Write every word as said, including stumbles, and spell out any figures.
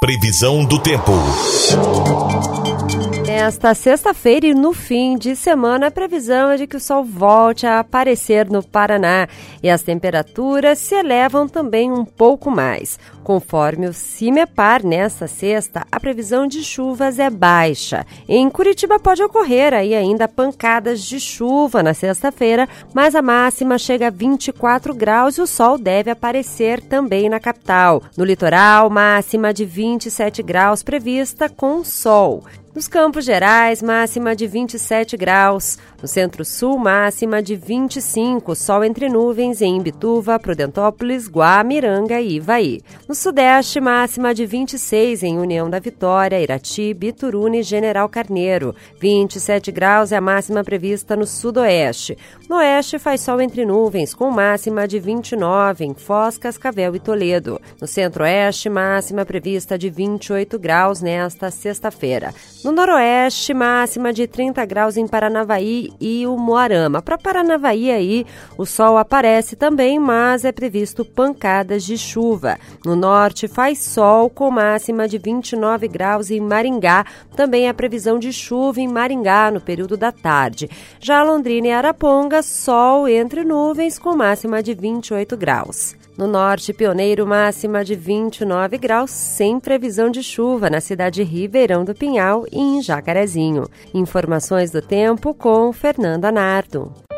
Previsão do tempo. Nesta sexta-feira e no fim de semana, a previsão é de que o sol volte a aparecer no Paraná e as temperaturas se elevam também um pouco mais. Conforme o CIMEPAR, nesta sexta, a previsão de chuvas é baixa. Em Curitiba pode ocorrer aí ainda pancadas de chuva na sexta-feira, mas a máxima chega a vinte e quatro graus e o sol deve aparecer também na capital. No litoral, máxima de vinte e sete graus prevista com sol. Nos Campos Gerais, máxima de vinte e sete graus. No Centro-Sul, máxima de vinte e cinco, sol entre nuvens em Imbituva, Prudentópolis, Guamiranga e Ivaí. No Sudeste, máxima de vinte e seis em União da Vitória, Irati, Bituruna e General Carneiro. vinte e sete graus é a máxima prevista no Sudoeste. No Oeste, faz sol entre nuvens, com máxima de vinte e nove em Foz, Cascavel e Toledo. No Centro-Oeste, máxima prevista de vinte e oito graus nesta sexta-feira. No Noroeste, máxima de trinta graus em Paranavaí e Umuarama. Para Paranavaí aí, o sol aparece também, mas é previsto pancadas de chuva. No Norte, faz sol com máxima de vinte e nove graus em Maringá. Também há previsão de chuva em Maringá no período da tarde. Já Londrina e Araponga, sol entre nuvens com máxima de vinte e oito graus. No Norte, Pioneiro, máxima de vinte e nove graus, sem previsão de chuva na cidade de Ribeirão do Pinhal e em Jacarezinho. Informações do tempo com Fernanda Nardo.